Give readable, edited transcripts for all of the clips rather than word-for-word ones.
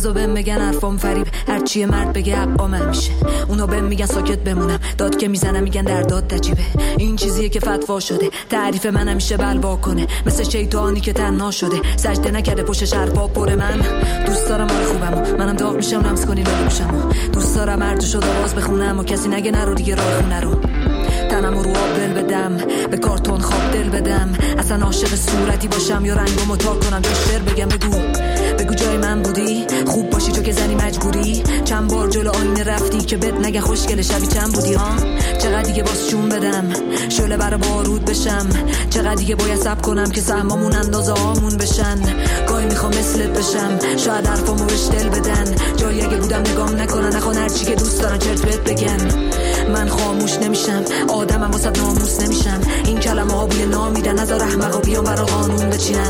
بعضا بهم میگن حرفام فریب، هرچی مرد بگه حقا من میشه. اونا بهم میگن ساکت بمونم، داد که میزنم میگن در داد عجیبه. این چیزیه که فتوا شده، تعریف من همیشه بلوا کنه، مثل شیطانی که تنها شده، سجده نکرده پشتش حرفا پر. من دوست دارم آره خوبمو، منم داغ میشم لمس کنی لبوشمو. دوست دارم هر جو شد آواز بخونم و کسی نگه نرو دیگه راه خونه رو. تنم رو آب دل بدم، به کارتون خواب دل بدم، اصلا عاشق صورتی باشم یا رنگمو تا کنم. جشتر بگم بگو جای من بودی، خوب باشی تو که زنی مجبوری. چند بار جلو آینه رفتی که بد نگه خوشگل شبی چند بودی ها. چقدر دیگه باز جون بدم شعله برا بارود بشم، چقدر دیگه باید صبر کنم که سهمامون اندازه هامون بشن. گاهی میخوام مثلت بشم، شاید حرفامو بهش دل بدن، جایی اگه بودم نگام نکنن، نخوان هرچی که دوست دارن چرت بهت بگن. من خاموش نمیشم، آدمم واسه ناموس نمیشم. این کلمه ها بوی نامیدن، نذار احمقا بیان برا قانون بچینن.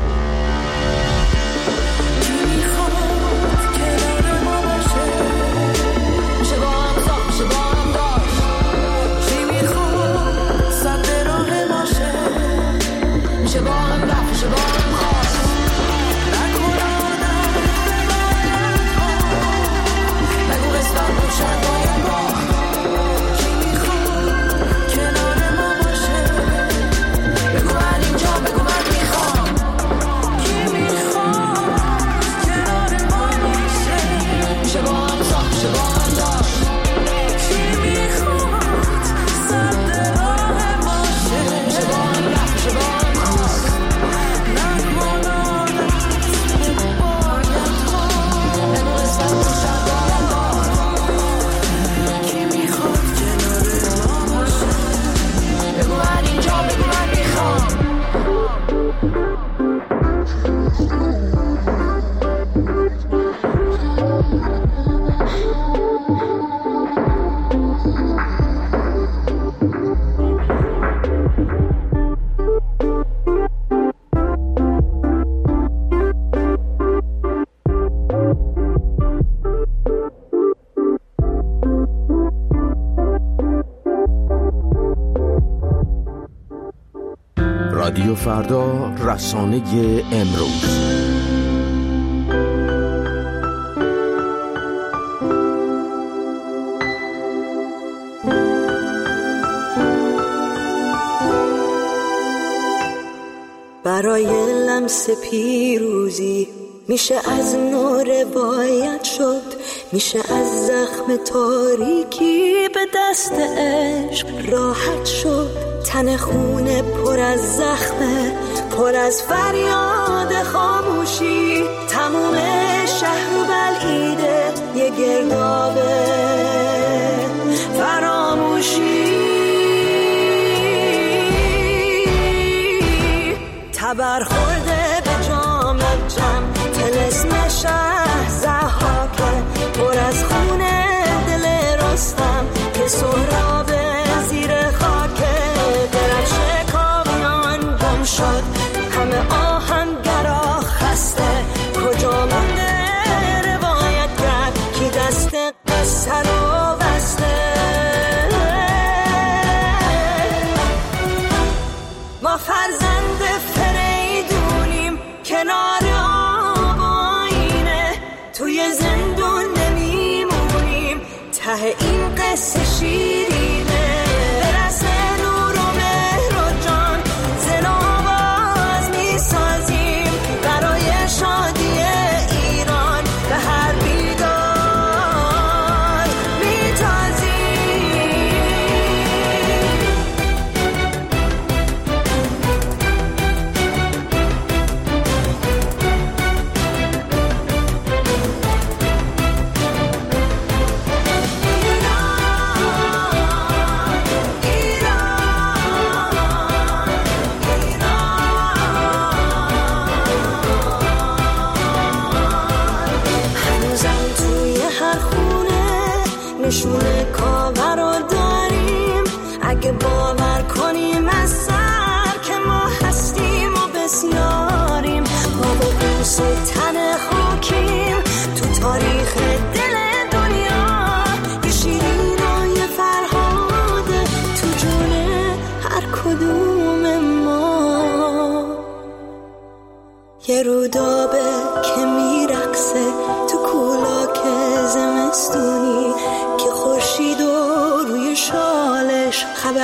رادیو فردا، رسانه امروز. برای لمس پیروزی میشه از نو روایت شد، میشه از زخم تاریکی به دست عشق راحت شد. تن خونه پر از زخمه، پر از فریاد خاموشی، تموم شهر و بلعیده یه گردابه فراموشی. تبر خورده به جام جم، طلسم شهر ضحاکه، پر از خونه دل رستم که سهراب زیر خاکه. درفش کاویان گم شد، همه آهنگرا خسته، کجا مونده روایت کرد کی دست قصه رو بسته. ما فرزند فریدونیم کنار آب آینه، توی زندون نمیمونیم، ته این قصه شیرینه. برس نور و مهر و جان زن آواز میسازیم، برای شادی ایران به هر بیدار میتازیم. نشونه کاور رو داریم، اگه باور کنیم از سر که ما هستیم و بسیاریم. ما با قوس و تن خاکیم تو تاریخ دل دنیا، یه شیرین و یه فرهاده تو جون هر کدوم ما. یه رودابه که میرقصه تو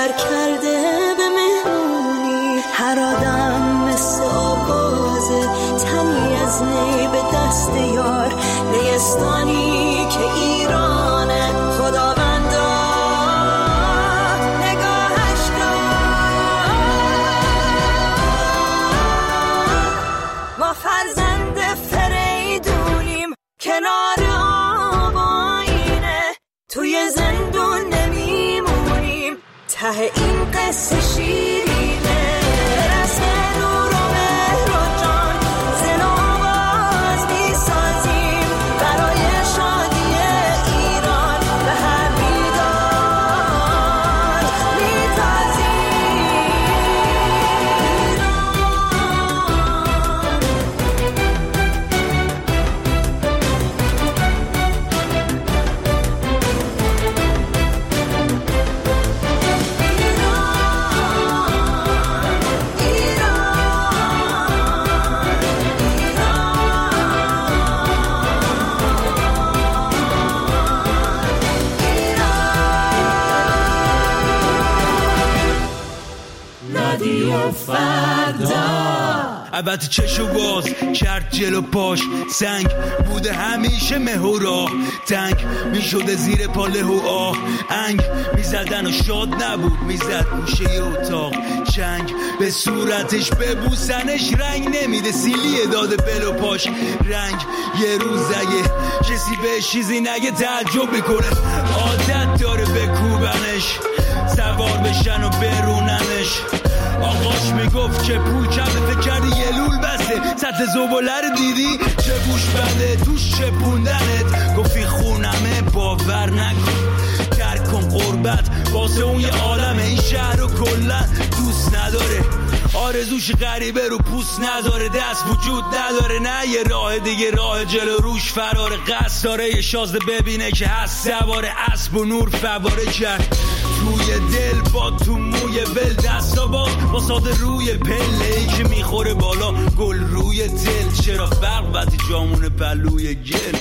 باور کرده به مهمونی، هر آدم مثل آوازه، تنی از نی به دست یار، نیستانی که ایرانه خداوندا نگاهش کن. ما فرزند فریدونیم کنار آب آینه، توی زندون نمیمونیم، ته این قصه شیرینه. رسم نور و مهر و جان زن و آواز میسازیم، برای شادی ایران به هر بیدار رادیو فردا. البته چشو باز کرد جلو پاش، سنگ بوده همیشه مه و راه، تنگ میشده زیر پاله و آه، انگ میزدن و شاد نبود، میزد گوشه اتاق، چنگ به صورتش ببوسنش رنگ نمیده، سیلیه داده بل و پاش رنگ. یه روز اگه کسی به چیزی نگه تعجب میکنه، عادت داره بکوبنش، سوار بشن و بروننش. آقاش میگفت که پول کمه، فکر کردی یه لول بسته، سطح زباله رو دیدی چه گوش بده توش چپوندنت، گفتی خونمه باور نکن، ترک کن قربت واسه اون یه عالمه، این شهر رو کلن دوست نداره، آرزوش غریبه رو پوست نداره، دست وجود نداره، نه یه راه دیگه راه جلو روش فراره، قصد داره یه شازده ببینه که هست سواره اسب و نور فواره کرد توی دل با تو موی ول، دستا با ساده روی پله ای که میخوره بالا گل روی دل، چرا فرق وقتی جامون پلوی گل.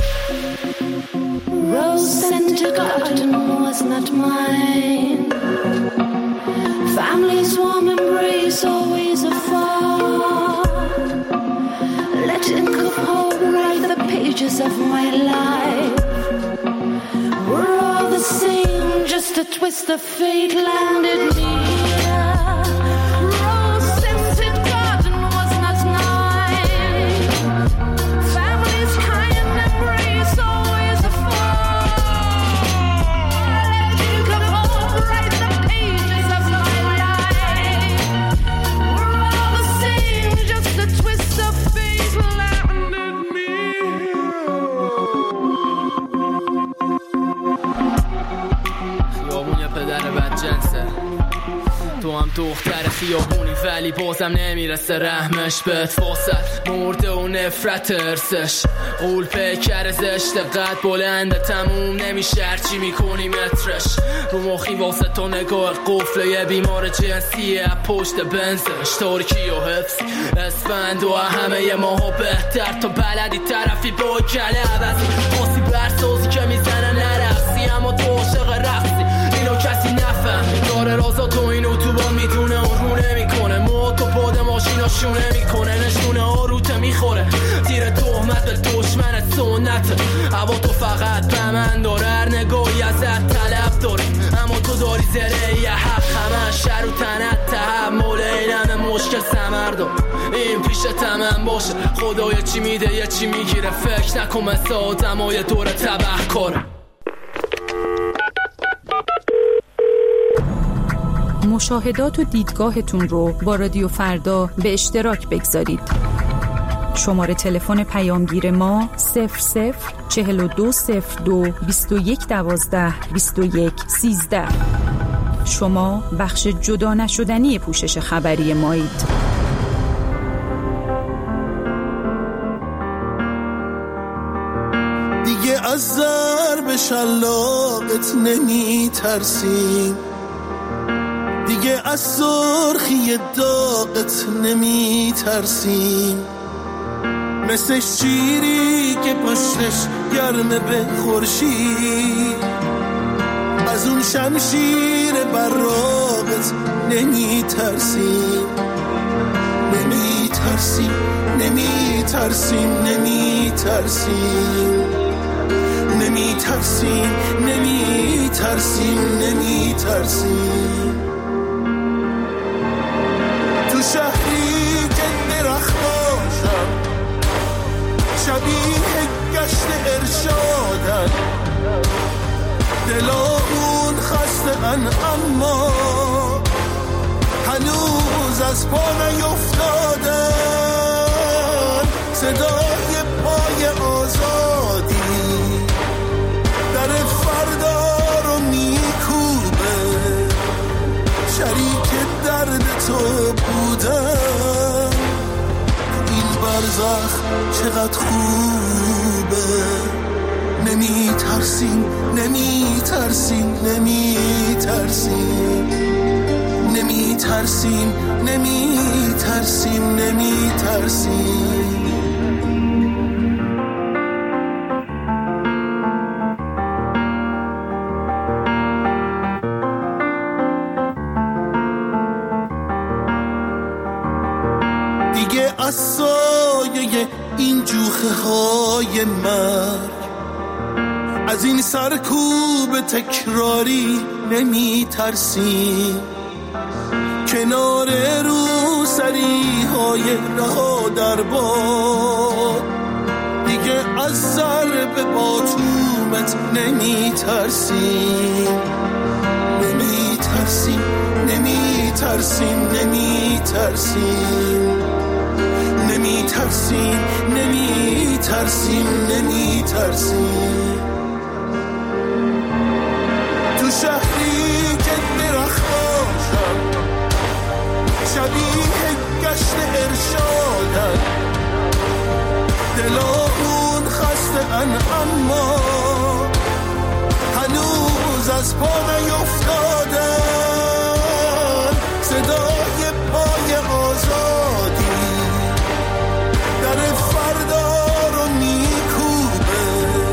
Rose scented garden was not mine, family's warm embrace always afar, letting go write the pages of my life, we're all the same, just a twist of fate landed me. Rose scented garden was not mine, family's kind embrace always afar, letting go write the pages of my life, we're all the same, just a twist of fate landed me. خیابون پدر بدجنسه، تو هم دختر خیابونی ولی بازم نمیرسه رحمش بهت، فاصل مرده و نفرت ارسش، قول پیکر زشت قد بلنده تموم نمیشه هرچی میکنی مترش، رو مخی واسه تو نگاه قفل یه بیمار جنسیه پشت بنزش، ترکی و حفظ اسفند و همه ماها بهتر، تو بلدی طرفی با کله عوضی، خاصی برسازی که میزنن نرقصی، اما تو عاشق رقصی اینو کسی نفهم، داره رازا تو اینو تو با میدونه و رو نمیکنه، موتو پاد ماشینا شونه میکنه، نشونه ها روته میخوره، تیر تهمت به دشمن سنت، هوا تو فقط به من داره، هر نگاهی ازت طلب داره، اما تو داری زره یه حق، همه شر و تنت تحمل اینم مشکل سمردم، این پیشت من باشه، خدای چی میده یه چی میگیره، فکر نکن مثل آدمای دور تبه کاره. مشاهدات و دیدگاهتون رو با رادیو فردا به اشتراک بگذارید. شماره تلفن پیامگیر ما 00420221122113. شما بخش جدا نشدنی پوشش خبری مایید. دیگه از ضرب شلاقت نمی ترسیم، دیگه از سرخی داغت نمی ترسیم، مثل شیری که پشتش گرمه به خورشید، از اون شمشیر براقت نمی ترسیم، نمی ترسیم، نمی ترسیم، نمی ترسیم، نمی ترسیم، نمی ترسیم، نمی ترسیم. تو شهری که درخت باشم، شبیه گشت ارشادن، دلامون خسته‌ان اما هنوز از پا نیفتادن. صدای پای آزادی در فردا رو میکوبه، شریک درد تو بودن. این برزخ چقدر خوبه، نمی ترسیم، نمی ترسیم، نمی ترسیم، نمی ترسیم، نمی ترسیم، نمی ترسیم. دیگه از سایه این جوخه های مرگ، از این سرکوب تکراری نمی ترسیم. کنار روسری های رها در باد، دیگه از ضرب باتومت نمی ترسیم، نمی ترسیم، نمی ترسیم، نمی ترسیم، نمی ترسیم، نمی ترسیم، نمی ترسیم. تو شهری که درخت باشم، شبیه گشت ارشادن، دلامون خسته‌ان اما هنوز از پا نیفتادن. صدای پای آزادی در فردا رو میکوبه،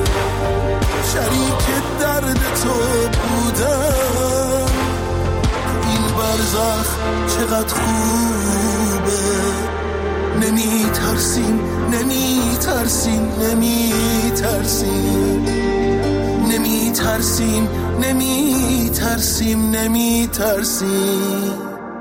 شریک درد تو بودن. این برزخ چقدر خوبه، نمی ترسیم، نمی ترسیم، نمی ترسیم، نمی ترسیم، نمی ترسیم، نمی ترسیم.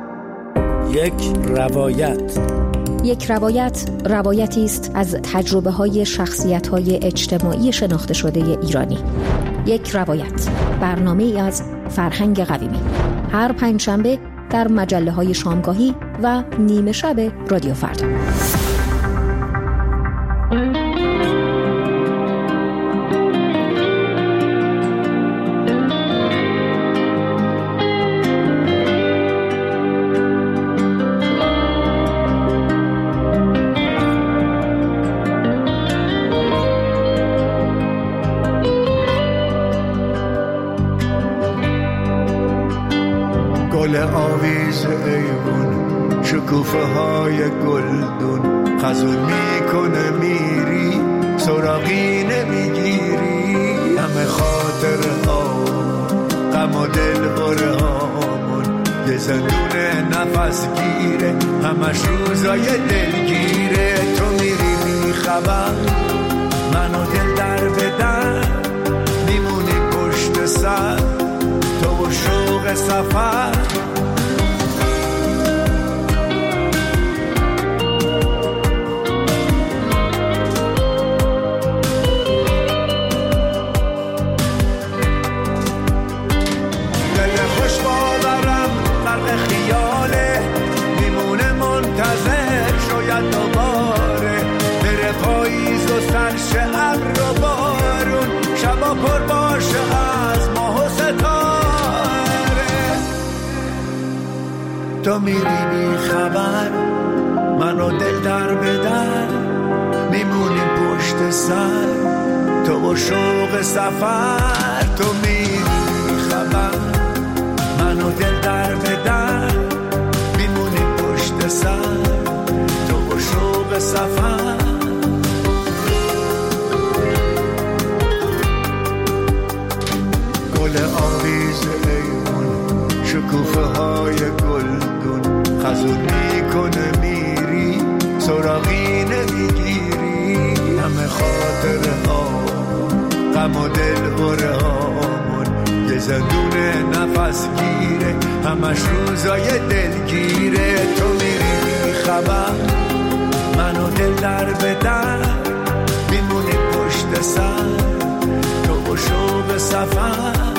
یک روایت روایتی است از تجربه‌های شخصیت‌های اجتماعی شناخته شده ایرانی. یک روایت، برنامه‌ای از فرهنگ قویمی، هر پنجشنبه در مجله‌های شامگاهی و نیمه شب رادیو فردا. گل آویز ایوون، شکوفه های گلدون، خزون میکنه میری سراغی نمیگیری. همه خاطر ها غم و دل بره هامون، یه زندون نفس گیره، همش روزای دلگیره. تو میری میخبر منو دل در بدن، میمونی پشت سر تو و شوق سفر. دل خوش باورم غرق خیاله، میمونه منتظر شاید دوباره بره پاییز و سرش ابر و بارون، شبا پر باشه از ماه و ستاره. تو میری بی خبر منو دل در بدر، میمونیم پشت سر تو و شوق سفر. تو میری بی خبر منو دل در بدر، میمونیم پشت سر تو و شوق سفر. گل آویز زندونه نفس گیره، همش روزای دلگیره. تو میری خبر منو دل در به در، میمونی پشت سر تو و شوق سفر.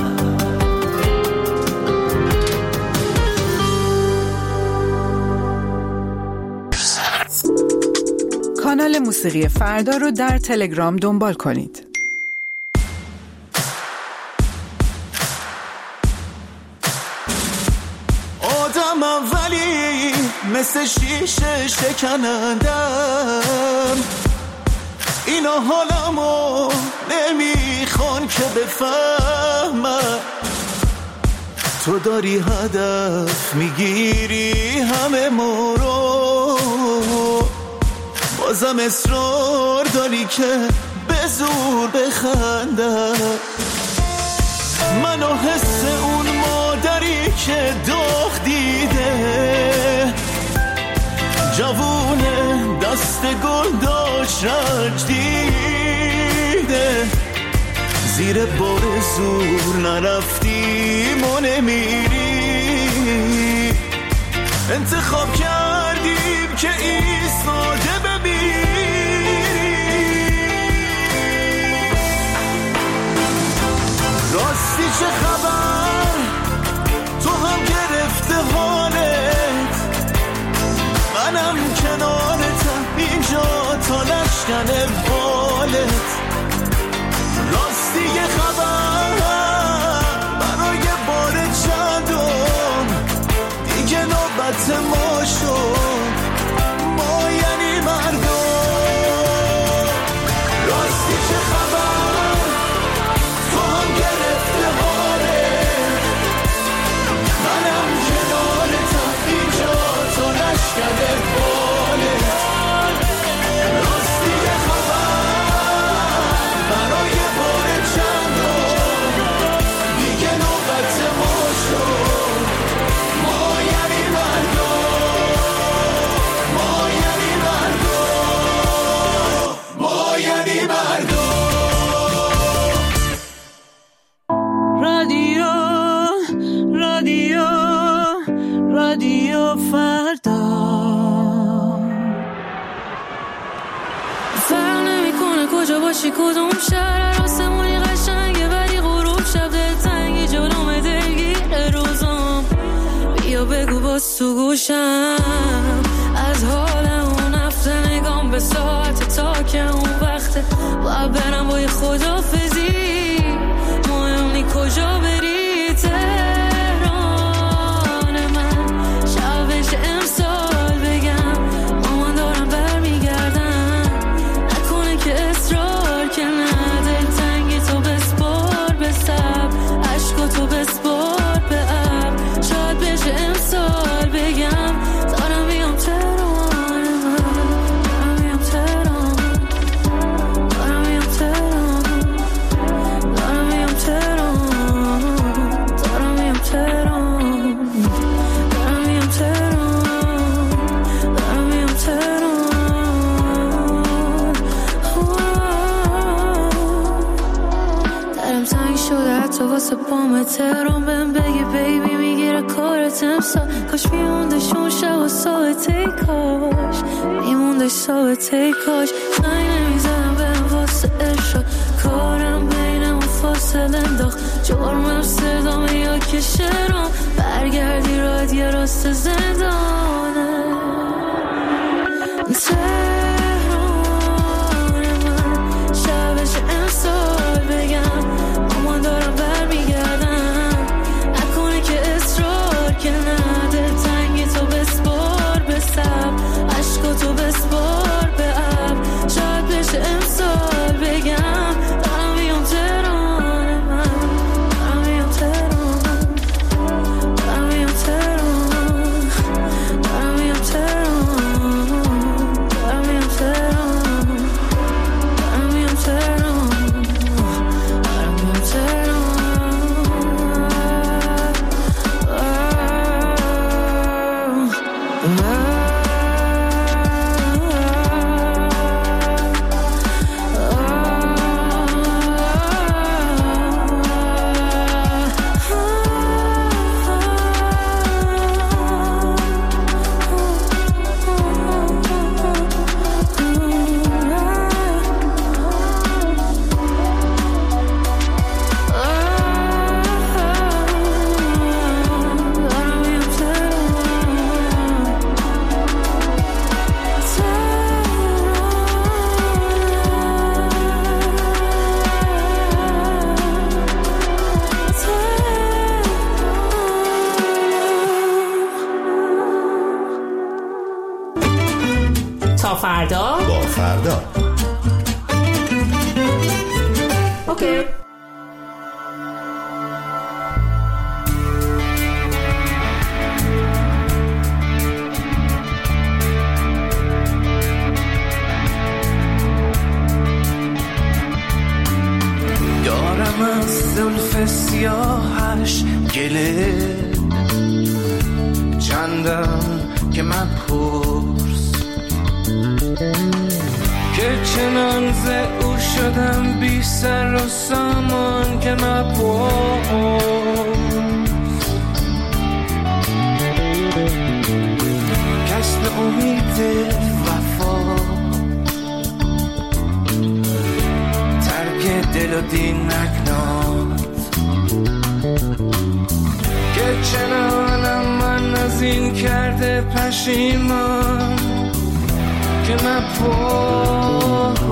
کانال موسیقی فردا رو در تلگرام دنبال کنید. آدمم ولی مثل شیشه شکنندم، اینا حالمو نمیخوان که بفهمم. تو داری هدف میگیری همه ما رو، بازم اصرار داری که به زور بخندم. منو حس اون مادری که داغ دیده، جوونه دست گل داشت رنج دیده، زیر بار زور نرفتیم و نمیری. انتخاب کردیم که ایستاده بمیری. راستی چه خبر؟ تو هم گرفته حالت، منم کنارتم اینجا تا نشکن بالت. راستی یه خبر برای بار چندم، دیگه نوبت ما شد، ما یعنی مردم. راستی چه خبر؟ تو هم گرفته حالت، منم کنارتم اینجا تا نشکن بالت. راستی یه خبر برای بار چندم، دیگه نوبت ما شد، ما یعنی مردم، ما یعنی مردم، ما یعنی مردم. رادیو فردا. فرق نمیکنه کجا باشی کدوم شهر، آسمونی قشنگه ولی غروب شب دلتنگی جلوم دلگیر روزام. بیا بگو باز تو گوشم از حال اون هفته، نگام به ساعت تا که اون وقته باید برم با یه خدافزی. مهم نی کجا بری، تهران من شبش امسال بگم مامان دارم برمیگردم. نکنه که اصرار که نه، دلتنگی تو بسپار به سب، عشقا تو بسپار به اب. شاید بشه امسال بگم دارم میام تهران من، دارم میام تهران، دارم میام تهران، دارم میام تهران، دارم میام تهران، دارم میام تهران، دارم میام تهران. درم تنگ شده حتی واسه پام تهران، بهم بگی بیبی میگیره کارت امسال. کاش میموندش اون شب و ثابته، کاش میموندش ثابته، کاش زنگ نمیزدم برم واسه ارشاد. کارم بینمون فاصله انداخت، جرمم صدامه یا که شرام. برگردی راد یه راست زندانه. تهران من شبش امسال بگم مامان دارم برمیگردم. نکنه که اصرار که نه، دلتنگی تو بسپار به سب، عشقا تو بسپار به اب. شاید بشه امسال بگم دارم میام تهران من، دارم میام تهران، دارم میام تهران، دارم que دارم از زلف سیاهش گله چندم که مبهوز که چنان ز او شدم بی سر و سامان که مبهوز کسب امید وفا ترک دل و دین نکناد که چنانم من از این کرده پشیمان که مبهوز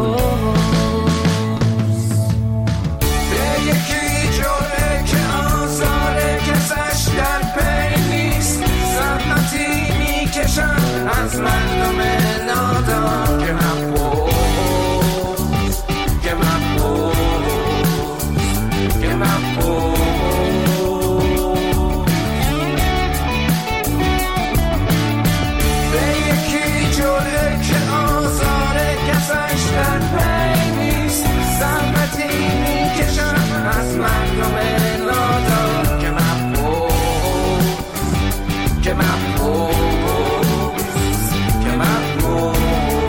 به یکی جوره که آزاره کسش در پی نیست زحمتی میکشم از مردم نادان که مبهوز که مبهوز که مبهوز به یکی جوره که آزاره کسش در پی نیست زحمتی میکشم از مردم نادان که مبهوز که مبهوز که مبهوز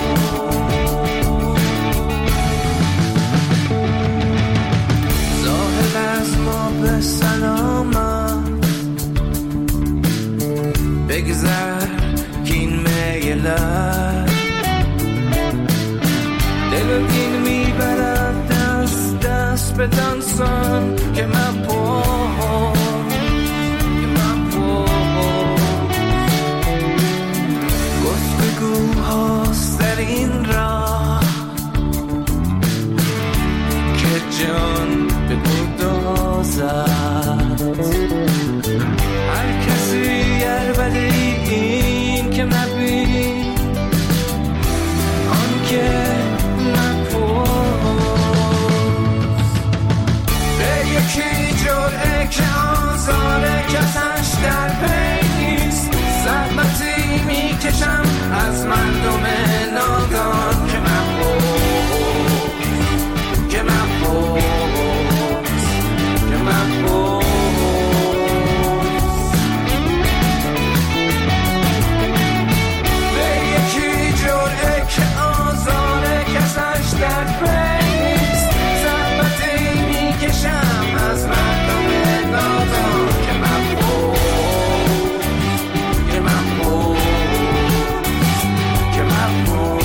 ظاهر از ما به سلامت بگذر کین میلت دل و دین میبرد دست دست به دانسان که مبهوز که مبهوز گفتگوهاست در این راه که جان به گدازد هر کسی عربده این که مبین آن که مبهوز به یکی جرعه که آزاره کسش در پی نیست زحمتی میکشم از مردم نادان که مبهوز که مبهوز که مبهوز به یکی جرعه که آزاره کسش در پی نیست زحمتی میکشم از مردم نادان که مبهوز که مبهوز که مبهوز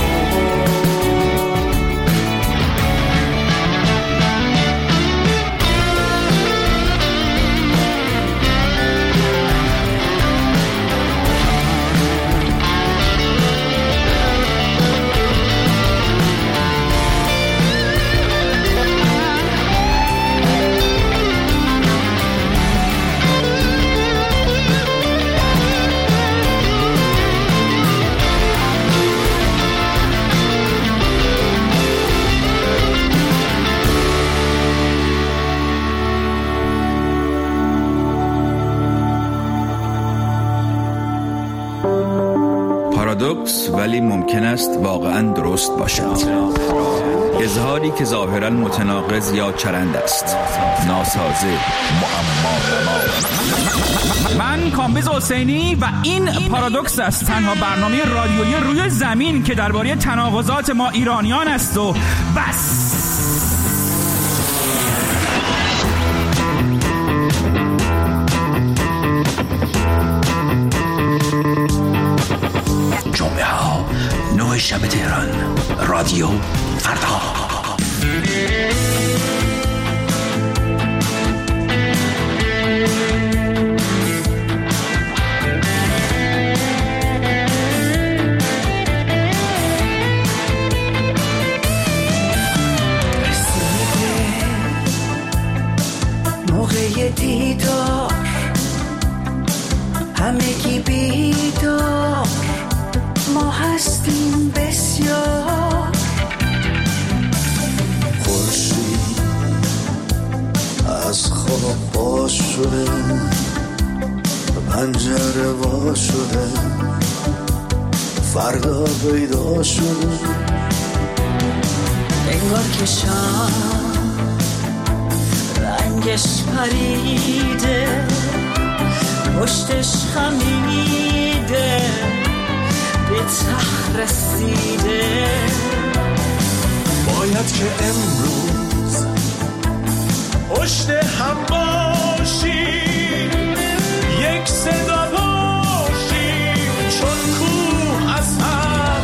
پارادوکس ولی ممکن است واقعاً درست باشد. اظهاری که ظاهراً متناقض یا چرند است. ناسازه، معما. من کامبیز حسینی و این پارادوکس است، تنها برنامه رادیویی روی زمین که درباره تناقضات ما ایرانیان است و بس. جمعه ها 9 شب تهران، رادیو فردا. باز شده، پنجره وا شده، فردا پیدا شده. انگار که شب رنگش پریده، پشتش خمیده، به ته رسیده. باید که امروز پشت هم باشیم، یک صدا باشیم، چون کوه از هم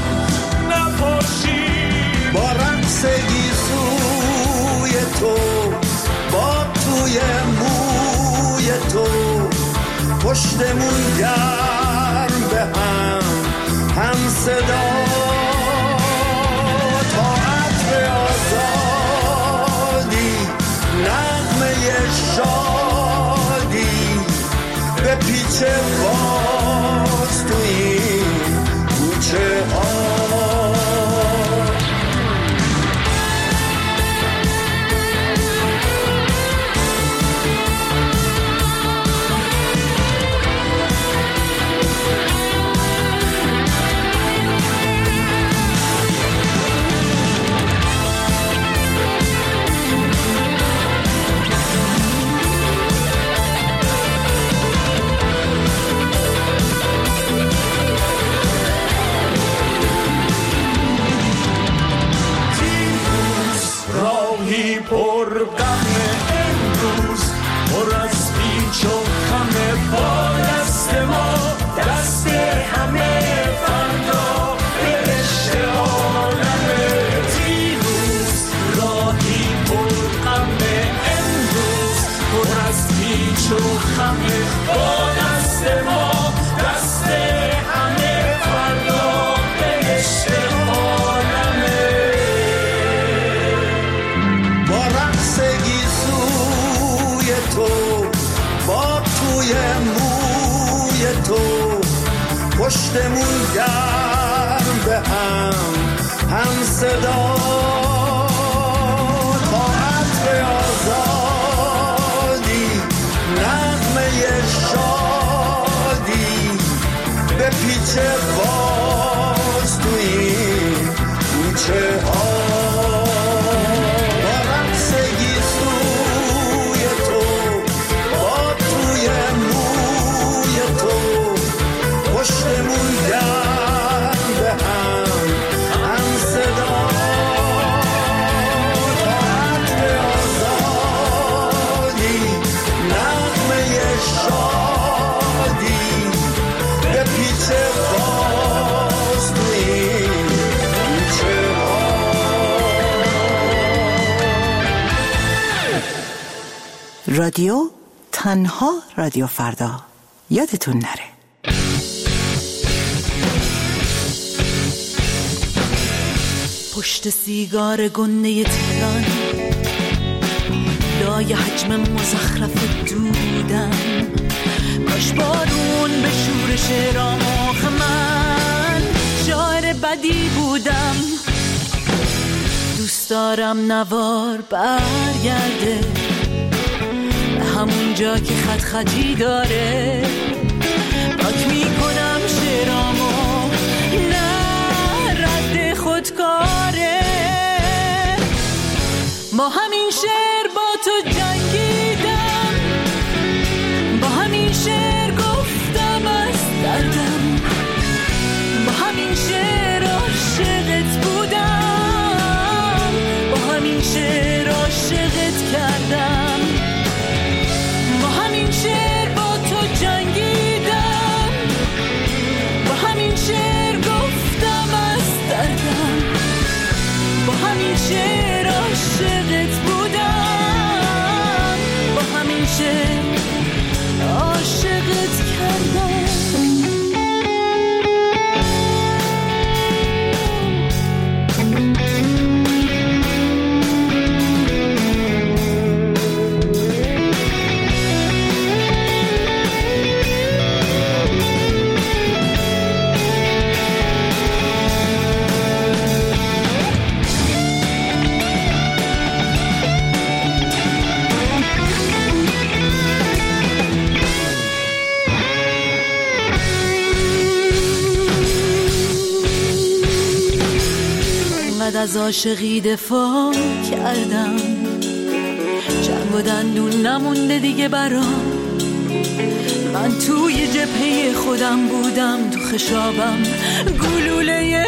نباشیم. با رقص گیسوی تو، با توی موی تو، پشتمون گرم به هم صدا. تا عطر آزادی، نغمه شادی، به پیچ باز تو این کوچه ها. پر غم امروز، پر از پیچ و خم، با دست ما دست همه، فردا برشته عالمه. دیروز راهی پر غم امروز، پر از پیچ و خم، با دست ما دست همه، فردا برشته عالمه. تو با توی موی تو، پشتمون گرم به هم صدا. تا عطر آزادی، نغمه شادی، به پیچ باز تو این کوچه ها. پشتمون گرم به هم صدا. تا عطر آزادی، نغمه شادی، به پیچ باز تو این کوچه ها. رادیو تنها رادیو فردا، یادتون نره. پشت سیگار گنده تهران، لای حجم مزخرف دودم، کاش بارون به شورش رامخ، من شاعر بدی بودم. دوست دارم نوار برگرده به همون جا که خط خطی داره، پاک میکنم شعرامو، نه رد خودکاره. با همین شعر با تو جنگیدم، با همین شعر گفتم از دردم، با همین شعر عاشقت بودم، با همین شعر عاشقت کردم، با همین شعر با تو جنگیدم، با همین شعر گفتم از دردم، با همین شعر عاشقت بودم، با همین شعر عاشقت کردم. از عاشقی دفاع کردم، جنگ و دندون نمونده دیگه برام. من توی جبهه خودم بودم، تو خشابم گلوله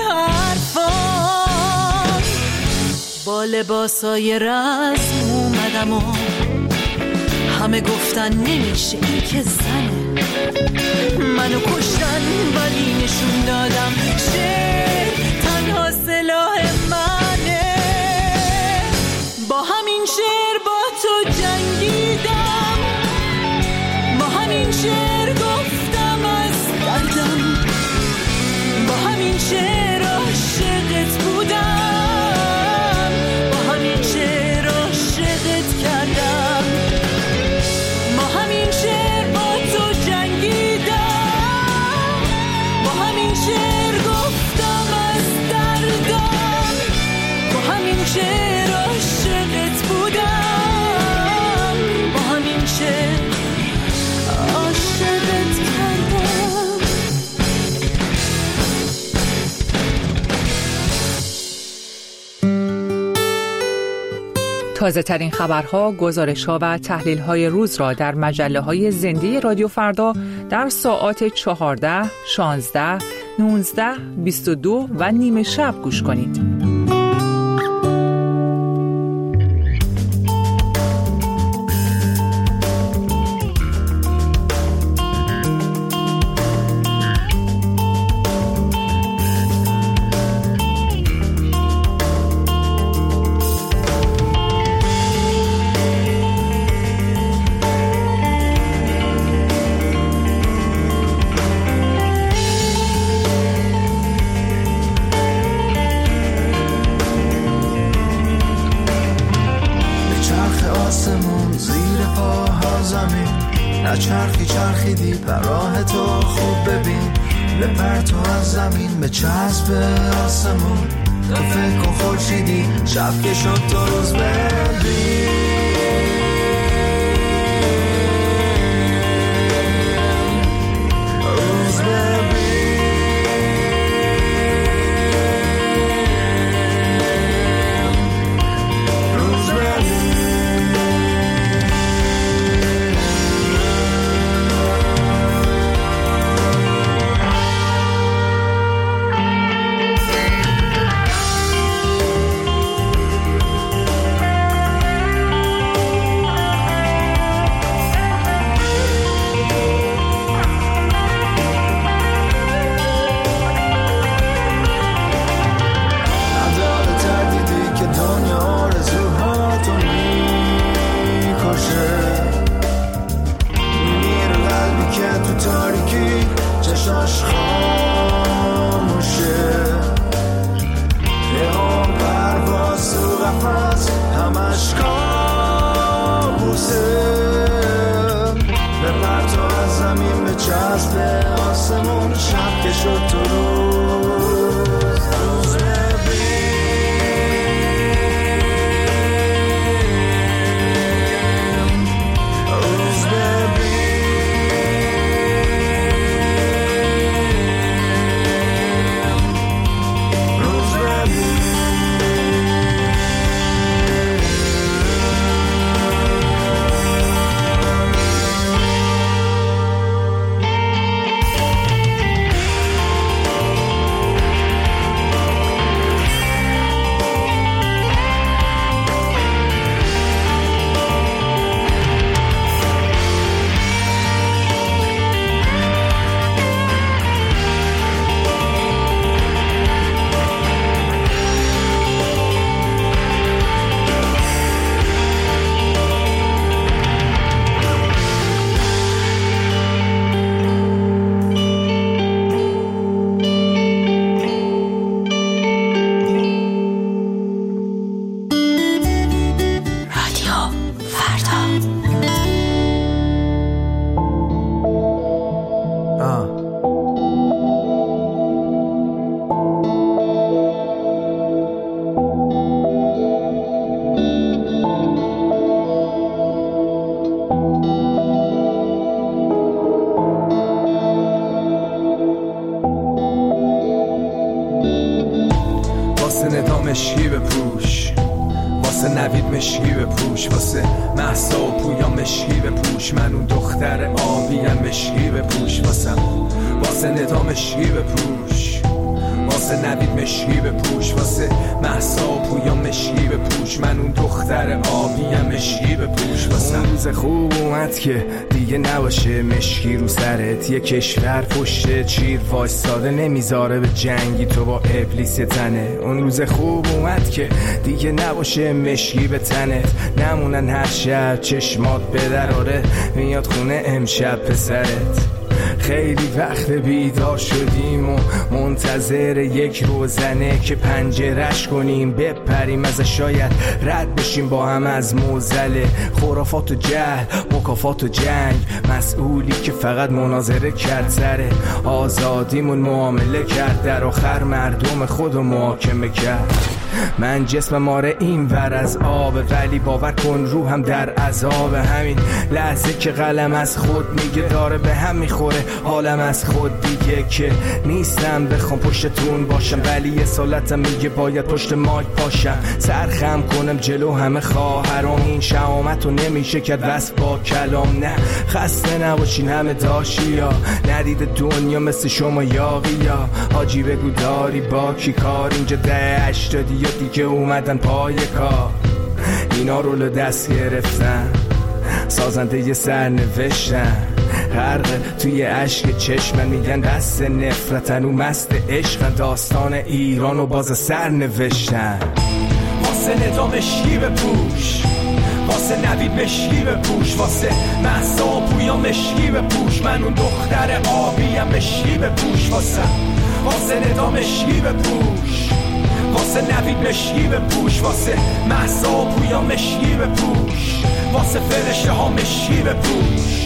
حرفام. با لباسای رسم اومدم و همه گفتن نمیشه این که زنه. منو کشتن ولی نشون دادم شعر تنها سلاح منه. با همین شعر با تو جنگیدم، با همین شعر گفتم از دردم، با همین شعر عاشقت بودم، با همین شعر عاشقت کردم. با همین شعر با تو جنگیدم، با همین شعر گفتم از دردم، با همین شعر عاشقت بودم، با همین شعر عاشقت کردم. تازه ترین خبرها، گزارش‌ها و تحلیل‌های روز را در مجله‌های زنده رادیو فردا در ساعات 14، 16، 19، 22 و نیم شب گوش کنید. چرخیدی براه تو خوب ببین، بپر تو از زمین به چسب آسمون. تو فکر کن خورشیدی شب که شد تو روز ببین. روز ببین. روز ببین. مشکی بپوش، واسه نوید مشکی بپوش، واسه مهسا و پویا مشکی بپوش، من اون دختر آبیم مشکی بپوش، واسه ندا مشکی بپوش، واسه نوید مشکی بپوش، واسه مهسا و پویا مشکی بپوش، من اون دختر آبیم مشکی بپوش. اون روز خوب اومد که دیگه نباشه مشکی رو سرت، یه کشور پشت چیر وایستاده نمیذاره به جنگی تو با ابلیس تنه. اون روز خوب اومد که دیگه نباشه مشکی به تنت، نمونن هر شب چشمات به دراره میاد خونه امشب پسرت. خیلی وقت بیدار شدیم و منتظر یک روزنه که پنجرش کنیم بپریم ازش، شاید رد بشیم با هم از موزله خرافات و جهل، مکافات و جنگ، مسئولی که فقط مناظره کرد سر آزادیمون معامله کرد، در آخر مردم خودو محاکمه کرد. من جسمم آره این ور از آب، ولی باور کن روحم در عذاب. همین لحظه که قلم از خود میگه داره به هم میخوره حالم از خود دیگه، که نیستم بخوام پشتتون باشم، ولی یه سالتم میگه باید پشت مایک پاشم، سرخم کنم جلو همه خواهرام. این شهامت رو نمیشه کرد وصف با کلام. نه خسته نباشین همه داشیا، ندید دنیا مثل شما یاقیا. حاجی بگو داری با کی کار، اینجا 80 یا دیگه اومدن پای کار، اینا رولو دست گرفتن، سازنده یه سر نوشتن، غرق توی عشق چشمن، میگن دست نفرتن و مست عشق، داستان ایرانو باز سر نوشتن. واسه ندا مشکی بپوش، واسه نوید مشکی بپوش، واسه مهسا و پویا مشکی بپوش، من اون دختر آبیم مشکی بپوش، واسه ندا مشکی بپوش، واسه نوید مشکی بپوش، واسه مهسا و پویا مشکی بپوش، واسه فرشته ها مشکی بپوش.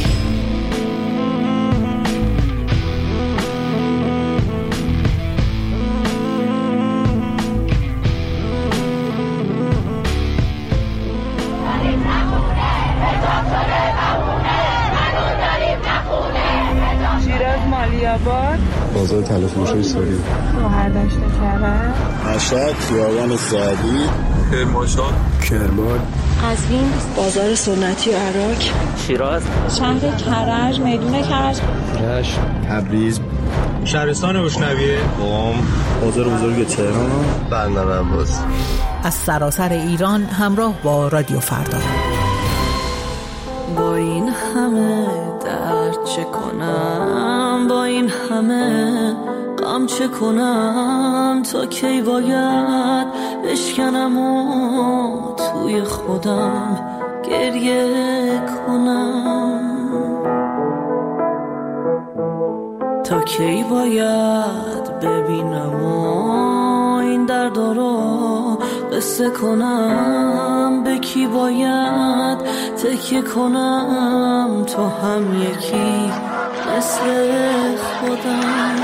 بازار تله فروشی سوری، شوهر داشته کرد، مشهد، خیابان سعدی، کرمانشاه، کرمان، قزوین، بازار سنتی عراق، شیراز، شهر کرج، میدون کرج، رشت، تبریز، شهرستان روشنویه، قم، بازار بزرگ تهران، بندر عباس. از سراسر ایران همراه با رادیو فردا. با این همه درد چه کنم، با این همه غم چه کنم، تا کی باید بشکنم و توی خودم گریه کنم، تا کی باید ببینم و این درد رو قصه کنم، به کی باید تکیه کنم، تو هم یکی مثل خودم.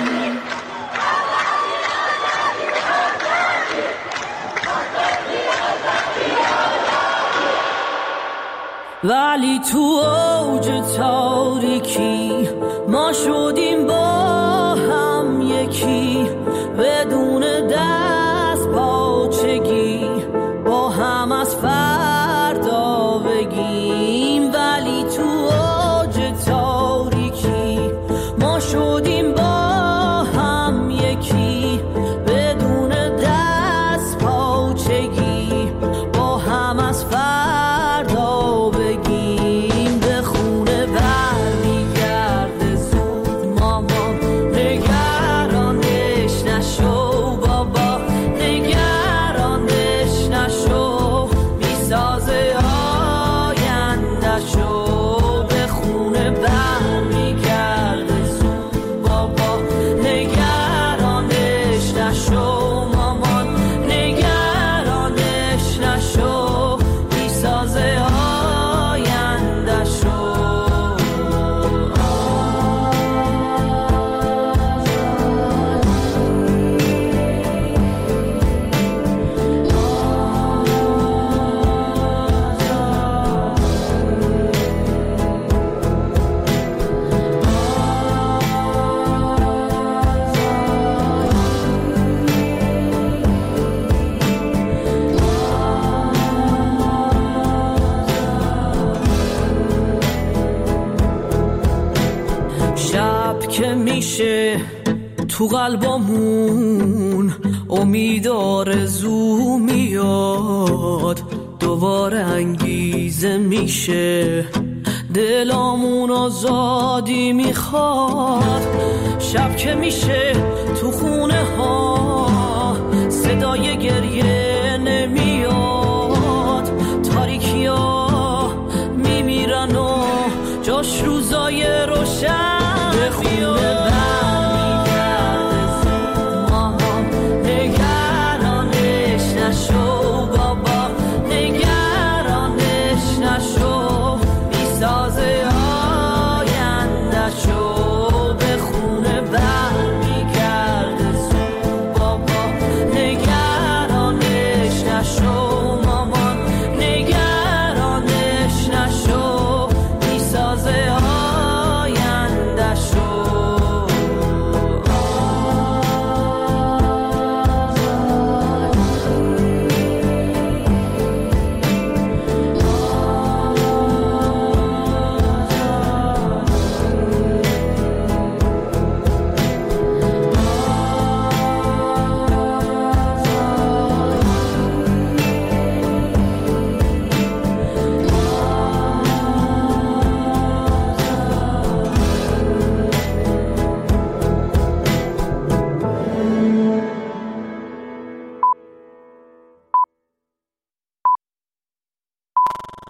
ولی تو اوج تاریکی ما شدیم با هم یکی، بدون دست پاچگی با هم از فردا بگیم. ولی تو اوج تاریکی ما شدیم با هم یکی، بدون دست پاچگی با هم از فردا بگیم. به خونه برمیگرده زود مامان، نگرانش نشو بابا، که میشه تو قلبمون امید آرزو میاد، دوباره انگیزه میشه دلامون آزادی میخواد. شب که میشه تو خونه ها صدای گریه نمیاد، تاریکی ها میمیرن و جاش روزای روشن